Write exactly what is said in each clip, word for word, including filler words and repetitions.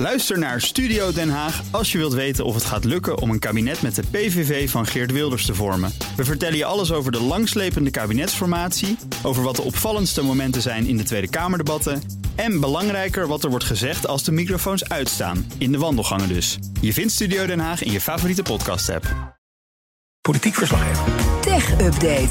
Luister naar Studio Den Haag als je wilt weten of het gaat lukken om een kabinet met de P V V van Geert Wilders te vormen. We vertellen je alles over de langslepende kabinetsformatie, over wat de opvallendste momenten zijn in de Tweede Kamerdebatten en belangrijker wat er wordt gezegd als de microfoons uitstaan, in de wandelgangen dus. Je vindt Studio Den Haag in je favoriete podcast-app. Politiek verslaggever. Tech Update.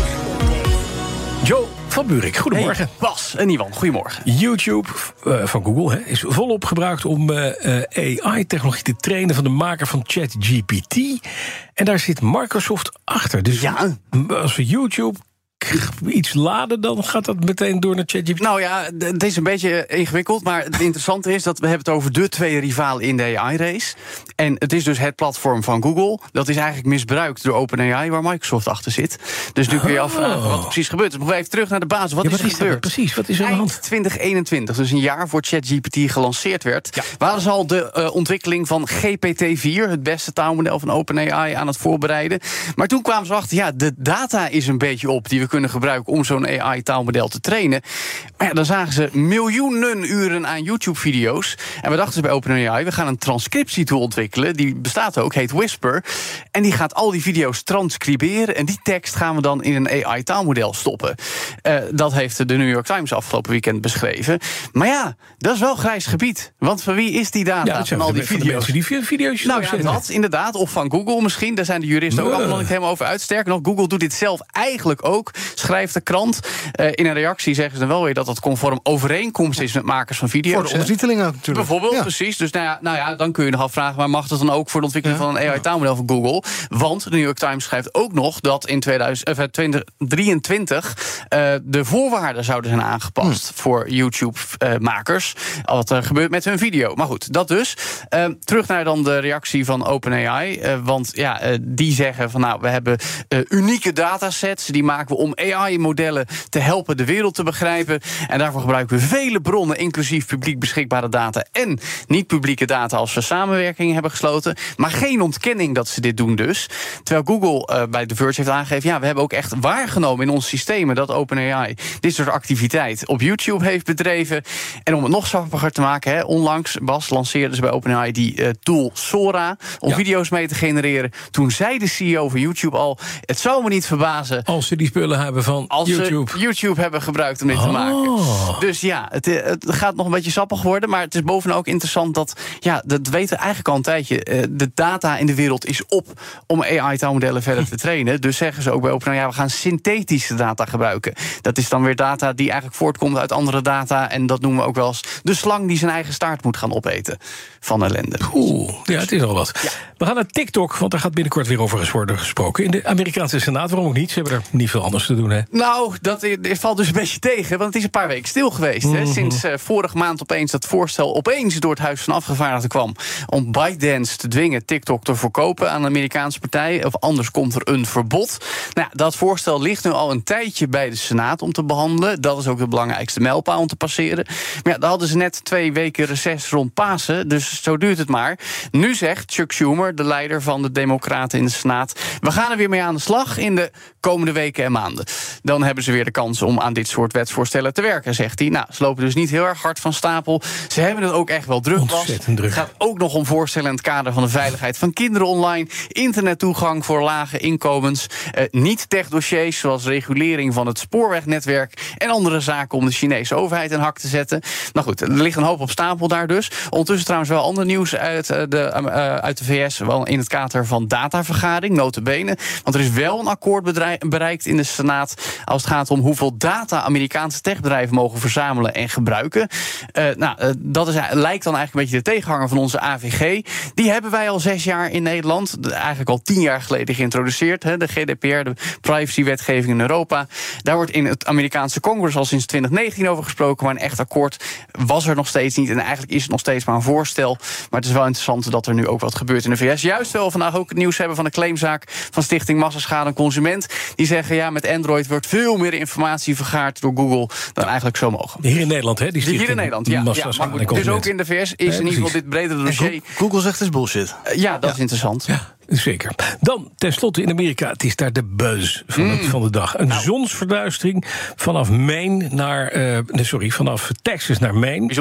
Joe van Buurik, goedemorgen. Hey, Bas en Iwan, goedemorgen. YouTube uh, van Google he, is volop gebruikt om uh, uh, A I-technologie te trainen van de maker van ChatGPT. En daar zit Microsoft achter. Dus ja. als we YouTube iets laden, dan gaat dat meteen door naar ChatGPT. Nou ja, het is een beetje ingewikkeld, maar het interessante is dat we hebben het over de twee rivalen in de A I-race. En het is dus het platform van Google. Dat is eigenlijk misbruikt door OpenAI, waar Microsoft achter zit. Dus nu kun je afvragen wat er precies gebeurt. Dus we even terug naar de basis. Wat ja, is er wat is gebeurd? Precies, wat is er aan de hand? Eind twintig eenentwintig, dus een jaar voor ChatGPT gelanceerd werd, ja. waren ze al de uh, ontwikkeling van G P T vier, het beste taalmodel van OpenAI, aan het voorbereiden. Maar toen kwamen ze achter, ja, de data is een beetje op die we kunnen gebruiken om zo'n A I-taalmodel te trainen. Maar ja, dan zagen ze miljoenen uren aan YouTube-video's. En we dachten ze bij OpenAI, we gaan een transcriptietool ontwikkelen. Die bestaat ook, heet Whisper. En die gaat al die video's transcriberen. En die tekst gaan we dan in een A I-taalmodel stoppen. Uh, dat heeft de New York Times afgelopen weekend beschreven. Maar ja, dat is wel grijs gebied. Want van wie is die data ja, van al die video's? Die video's nou ja, dat inderdaad. Of van Google misschien. Daar zijn de juristen ook allemaal nog niet helemaal over uit. Sterker nog, Google doet dit zelf eigenlijk ook. Schrijft de krant. Uh, in een reactie zeggen ze dan wel weer dat dat conform overeenkomst is met makers van video's. Voor de ondertitelingen natuurlijk. Bijvoorbeeld, ja. precies. Dus nou ja, nou ja, dan kun je nog afvragen, maar mag dat dan ook voor de ontwikkeling ja. van een A I-taalmodel van Google? Want de New York Times schrijft ook nog dat in tweeduizend drieëntwintig uh, de voorwaarden zouden zijn aangepast hm. voor YouTube-makers. Uh, wat er gebeurt met hun video. Maar goed, dat dus. Uh, terug naar dan de reactie van OpenAI. Uh, want ja, uh, die zeggen van nou, we hebben uh, unieke datasets. Die maken we om A I-modellen te helpen de wereld te begrijpen. En daarvoor gebruiken we vele bronnen, inclusief publiek beschikbare data en niet-publieke data als we samenwerking hebben gesloten. Maar geen ontkenning dat ze dit doen dus. Terwijl Google uh, bij The Verge heeft aangegeven, ja, we hebben ook echt waargenomen in ons systemen dat OpenAI dit soort activiteit op YouTube heeft bedreven. En om het nog sappiger te maken, hè, onlangs, Bas, lanceerden ze bij OpenAI die uh, tool Sora om ja. video's mee te genereren. Toen zei de C E O van YouTube al, het zou me niet verbazen als ze die spullen hebben van als YouTube. Ze YouTube hebben gebruikt om dit oh. te maken. Dus ja, het, het gaat nog een beetje sappig worden, maar het is bovenal ook interessant dat, ja, dat weten we eigenlijk al een tijdje, de data in de wereld is op om A I-taalmodellen verder te trainen. Dus zeggen ze ook bij OpenAI, ja, we gaan synthetische data gebruiken. Dat is dan weer data die eigenlijk voortkomt uit andere data en dat noemen we ook wel eens de slang die zijn eigen staart moet gaan opeten van ellende. Oeh, ja, het is al wat. Ja. We gaan naar TikTok, want daar gaat binnenkort weer over worden gesproken. In de Amerikaanse Senaat, waarom ook niet? Ze hebben er niet veel anders te doen, hè? Nou, dat valt dus een beetje tegen, want het is een paar weken stil geweest. Mm-hmm. Hè? Sinds uh, vorige maand opeens dat voorstel opeens door het Huis van Afgevaardigden kwam om ByteDance te dwingen TikTok te verkopen aan de Amerikaanse partij, of anders komt er een verbod. Nou, dat voorstel ligt nu al een tijdje bij de Senaat om te behandelen. Dat is ook de belangrijkste mijlpaal om te passeren. Maar ja, daar hadden ze net twee weken reces rond Pasen, dus zo duurt het maar. Nu zegt Chuck Schumer, de leider van de Democraten in de Senaat, we gaan er weer mee aan de slag in de komende weken en maanden. Dan hebben ze weer de kans om aan dit soort wetsvoorstellen te werken, zegt hij. Nou, ze lopen dus niet heel erg hard van stapel. Ze hebben het ook echt wel druk. Ontzettend druk. Het gaat ook nog om voorstellen in het kader van de veiligheid van kinderen online, internettoegang voor lage inkomens, eh, niet-tech-dossiers zoals regulering van het spoorwegnetwerk en andere zaken om de Chinese overheid in hak te zetten. Nou goed, er ligt een hoop op stapel daar dus. Ondertussen trouwens wel ander nieuws uit de, uh, uit de V S, wel in het kader van datavergadering, nota bene. Want er is wel een akkoord bereikt in de Senaat als het gaat om hoeveel data Amerikaanse techbedrijven mogen verzamelen en gebruiken. Uh, nou, uh, dat is, lijkt dan eigenlijk een beetje de tegenhanger van onze A V G. Die hebben wij al zes jaar in Nederland, eigenlijk al tien jaar geleden geïntroduceerd. Hè, de G D P R, de privacywetgeving in Europa. Daar wordt in het Amerikaanse Congress al sinds twintig negentien over gesproken, maar een echt akkoord was er nog steeds niet. En eigenlijk is het nog steeds maar een voorstel. Maar het is wel interessant dat er nu ook wat gebeurt in de V S. Juist wel vandaag ook het nieuws hebben van de claimzaak van Stichting Massaschade en Consument. Die zeggen, ja, met Android wordt veel meer informatie vergaard door Google dan eigenlijk zo mogen. Hier in Nederland, hè? Die stichting. Hier in Nederland, ja. ja maar goed, dus ook in de V S is ja, in ieder geval dit bredere dossier. Google zegt het is bullshit. Uh, ja, dat ja. is interessant. Ja. Zeker. Dan, tenslotte in Amerika, het is daar de buzz van, mm. het, van de dag. Een nou. zonsverduistering vanaf Maine naar, uh, sorry, vanaf Texas naar Maine. Bijzonder.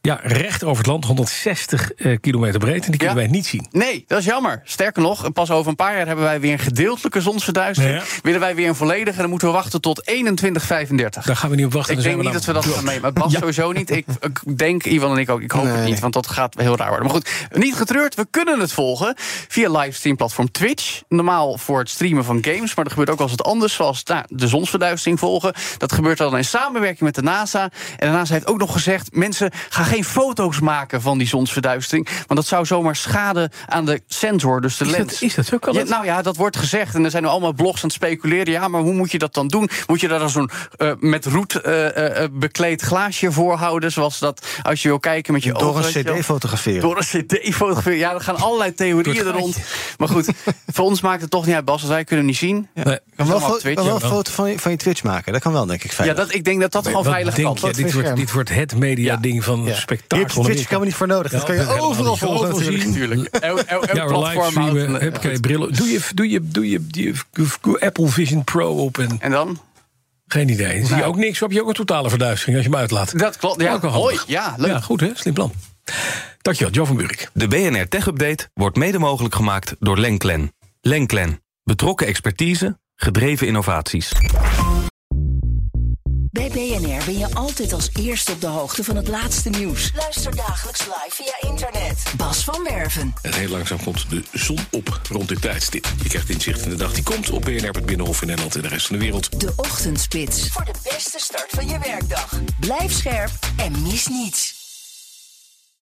Ja, recht over het land, honderdzestig uh, kilometer breed. En die kunnen ja. wij niet zien. Nee, dat is jammer. Sterker nog, pas over een paar jaar hebben wij weer een gedeeltelijke zonsverduistering. Ja. Willen wij weer een volledige, dan moeten we wachten tot eenentwintig vijfendertig. Daar gaan we niet op wachten. Ik denk niet dat we dat gaan mee. Maar Bas ja. sowieso niet. Ik, ik denk, Ivan en ik ook. Ik hoop nee. het niet, want dat gaat heel raar worden. Maar goed, niet getreurd. We kunnen het volgen via livestreamplatform Twitch. Normaal voor het streamen van games. Maar er gebeurt ook wel eens wat anders, zoals nou, de zonsverduistering volgen. Dat gebeurt dan in samenwerking met de NASA. En de NASA heeft ook nog gezegd, mensen gaan geen foto's maken van die zonsverduistering. Want dat zou zomaar schaden aan de sensor, dus de is lens. Dat, is dat zo? Kan ja, nou ja, dat wordt gezegd. En er zijn nu allemaal blogs aan het speculeren. Ja, maar hoe moet je dat dan doen? Moet je daar dan zo'n uh, met roet uh, uh, bekleed glaasje voorhouden? Zoals dat, als je wil kijken met je Door ogen. Door een cd fotograferen. Door een cd fotograferen. Ja, er gaan allerlei theorieën er rond. Maar goed, voor ons maakt het toch niet uit, Bas. Als wij kunnen niet zien. Ja. Nee. Kan wel, fo- kan wel een foto van je, van je Twitch maken. Dat kan wel, denk ik, veilig. Ja, dat, ik denk dat dat gewoon veilig kan. Ja, dit, wordt, dit wordt het media-ding ja. van ja. spektakel. Twitch kan we niet voor nodig. Dat kan je overal volgen natuurlijk. natuurlijk. El, el, el ja, livestreamen. Heb brillen. Doe je, doe je, doe je, doe je Apple Vision Pro op en. En dan? Geen idee. Dan zie je ook niks. Heb je ook een totale verduistering als je hem uitlaat. Dat klopt. Ja, mooi. Ja, leuk. Ja, goed hè. Slim plan. Dankjewel, Jo van Buurik. De B N R Tech Update wordt mede mogelijk gemaakt door Lenklen. Lenklen. Betrokken expertise, gedreven innovaties. Bij B N R ben je altijd als eerste op de hoogte van het laatste nieuws. Luister dagelijks live via internet. Bas van Werven. En heel langzaam komt de zon op rond dit tijdstip. Je krijgt inzicht in de dag die komt op B N R, het Binnenhof in Nederland en de rest van de wereld. De Ochtendspits. Voor de beste start van je werkdag. Blijf scherp en mis niets.